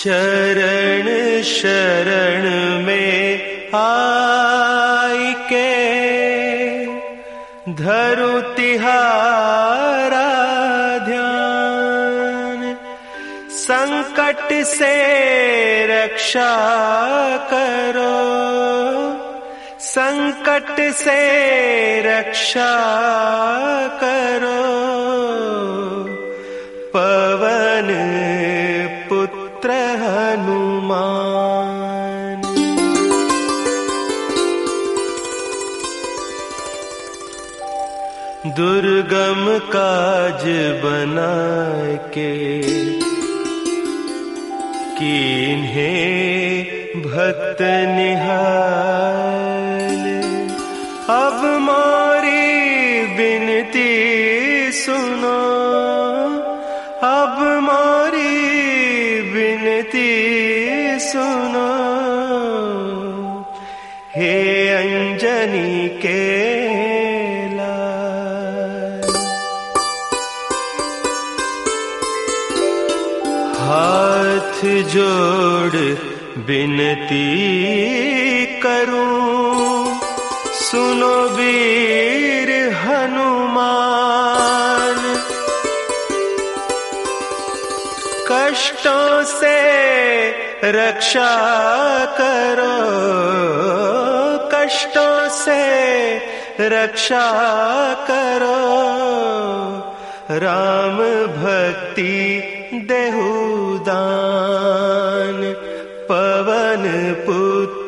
चरण शरण में आई के धरु तिहारा ध्यान। संकट से रक्षा करो, संकट से रक्षा करो, पवन पुत्र हनुमान। दुर्गम काज बना के कीन्हे भक्त निहाल। अब मोरी बिनती सुनो, अब मोरी बिनती सुनो, हे अंजनी के लाल। हाथ जोड़ बिनती करूं, सुनो वीर हनुमान। कष्टों से रक्षा करो, कष्टों से रक्षा करो, राम भक्ति देहु दान, पवन पुत्र